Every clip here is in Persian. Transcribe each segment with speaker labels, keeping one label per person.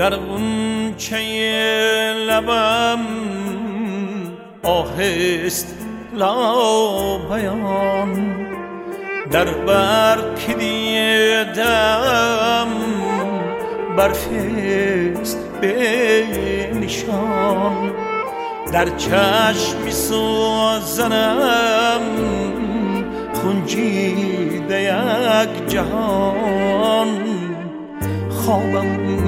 Speaker 1: در غنچه لبم آهست لا بیان، در برگ دیدم برفست به نشان، در چشم سوزنم خونجیده یک جهان، خوابم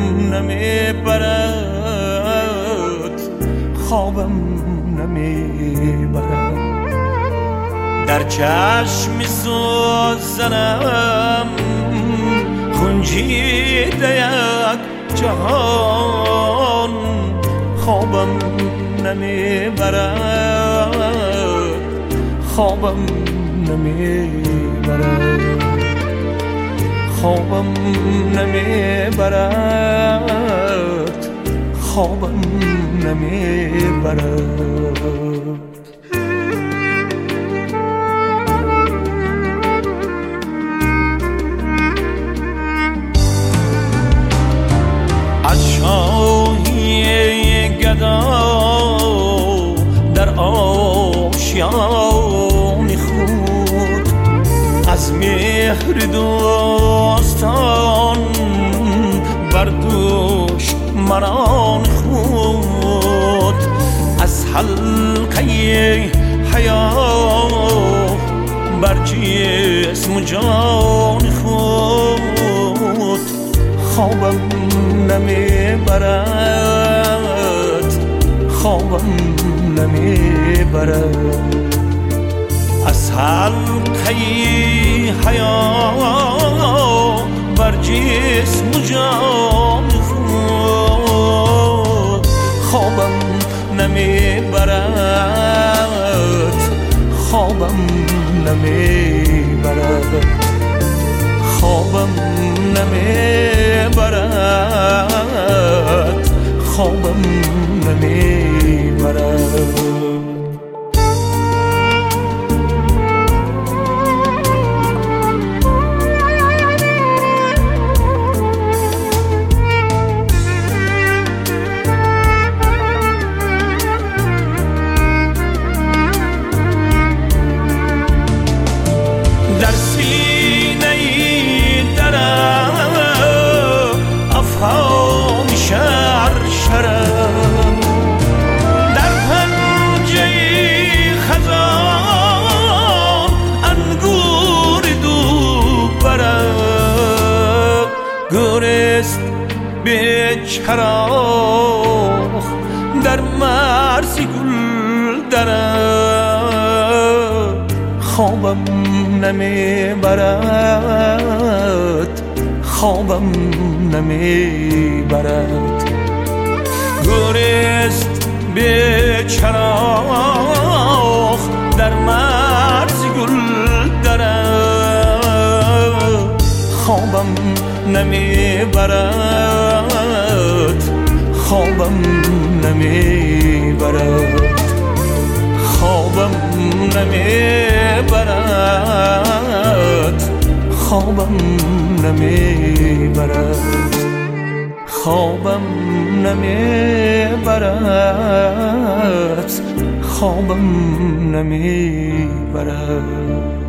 Speaker 1: نمیبرد، خوابم نمیبرد، در چشم سوزنم خونجیده یک جهان، خوابم نمیبرد، خوابم نمیبرد، خوابم نمیبرد، خوابم نمیبرد. از شاهی گدا در آشیان خود، از مهر دوستان بر دشمنان خود، از حلقه حیات بر جسم و جان خود، خوابم نمیبرد، خوابم نمیبرد، از حلقه حیات بر جسم و جان خود، خوابم نمیبرد، خوابم نمیبرد، خوابم نمیبرد، خوابم نمیبرد. در سینه درم افهام شرشرم، در پنجه خزان انگور دوبرم، گرست به چراغ در مرز گل درم، خوابم نمیبرد، خوابم نمیبرد، گرست به چراغ در مرز گل درم، خوابم نمیبرد، خوابم نمیبرد، خوابم نمیبرد، خوابم نمیبرد، خوابم نمیبرد، خوابم نمیبرد.